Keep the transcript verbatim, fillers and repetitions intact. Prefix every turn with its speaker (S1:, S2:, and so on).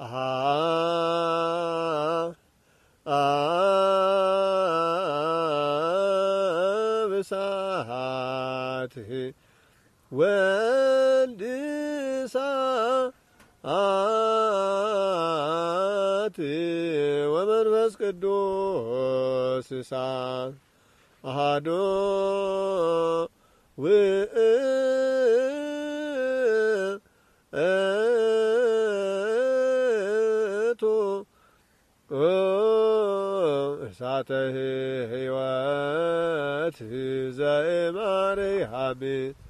S1: አሃ አብሳት ወልድ እሳት ወመንፈስ ቅዱስ እሳት አሐዱ ውእቱ እሳተ ሕይወት ዘእምአርያም